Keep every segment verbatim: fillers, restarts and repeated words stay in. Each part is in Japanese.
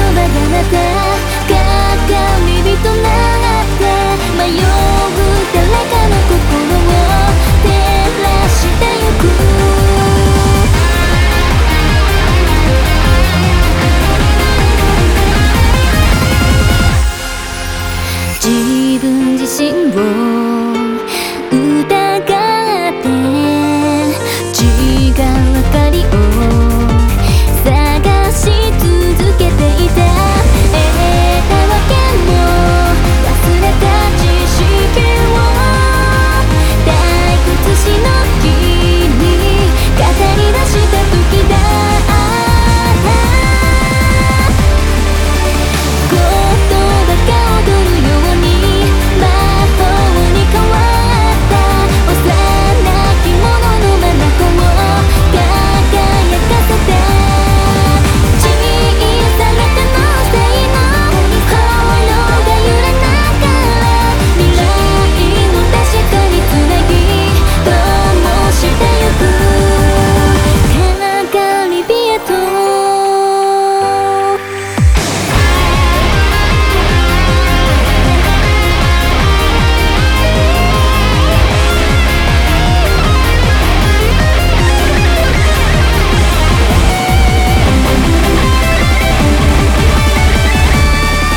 葉がまた鏡火となって迷う誰かの心を照らしてゆく。自分自身を疑って違う明かりを探し続けていた。得たわけも忘れた知識を退屈しのきに語り出した時だった言葉が踊るように魔法に変わった幼き者の眼を輝かせた。小さな可能性の炎が揺れながら未来を確かにつなぎ灯してゆく鏡火へと。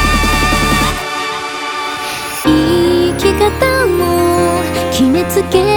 生き方も決めつけ